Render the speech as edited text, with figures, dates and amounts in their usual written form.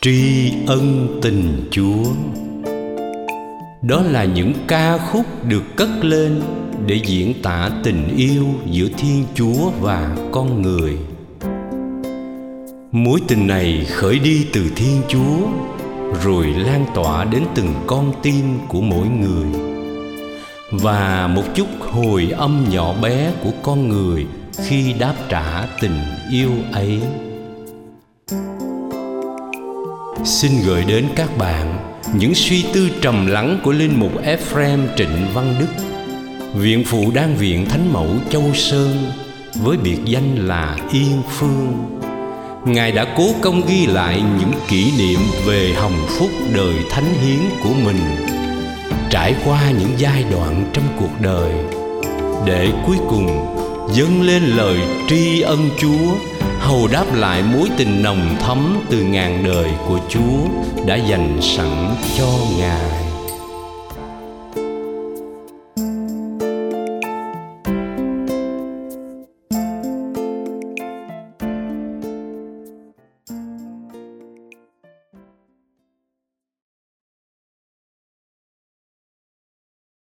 Tri ân tình Chúa. Đó là những ca khúc được cất lên để diễn tả tình yêu giữa Thiên Chúa và con người. Mối tình này khởi đi từ Thiên Chúa, rồi lan tỏa đến từng con tim của mỗi người, và một chút hồi âm nhỏ bé của con người khi đáp trả tình yêu ấy. Xin gửi đến các bạn những suy tư trầm lắng của linh mục Ephrem Trịnh Văn Đức, viện phụ đan viện Thánh Mẫu Châu Sơn, với biệt danh là Yên Phương. Ngài đã cố công ghi lại những kỷ niệm về hồng phúc đời thánh hiến của mình, trải qua những giai đoạn trong cuộc đời, để cuối cùng dâng lên lời tri ân Chúa, hầu đáp lại mối tình nồng thắm từ ngàn đời của Chúa đã dành sẵn cho Ngài.